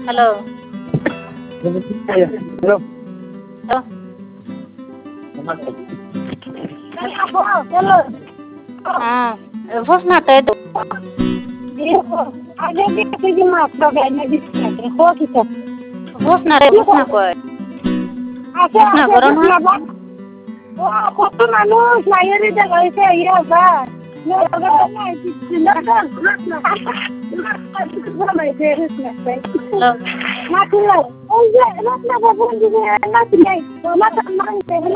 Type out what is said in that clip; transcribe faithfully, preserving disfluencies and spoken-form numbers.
Hello. Hello. Hello. Hello. Ah, Vosna Tedo. Vosna re Vosna koi. Vosna corona. কত মানুষ লাইনে রয়েছে ইয়া বা Hello. না ওই যে